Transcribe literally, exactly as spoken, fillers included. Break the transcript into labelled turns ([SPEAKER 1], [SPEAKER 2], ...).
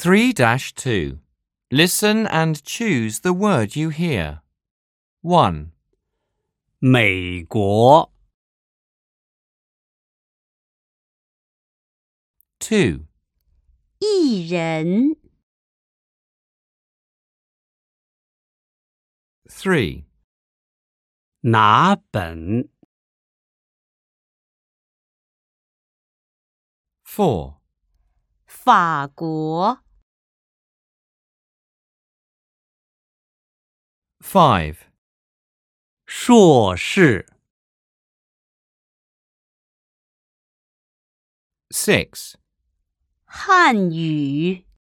[SPEAKER 1] three dash two. Listen and choose the word you hear. one.
[SPEAKER 2] 美国
[SPEAKER 1] two.
[SPEAKER 3] 艺人
[SPEAKER 1] three.
[SPEAKER 2] 拿本
[SPEAKER 1] four.
[SPEAKER 3] 法国
[SPEAKER 1] five.
[SPEAKER 2] 硕士
[SPEAKER 1] six.
[SPEAKER 3] 汉语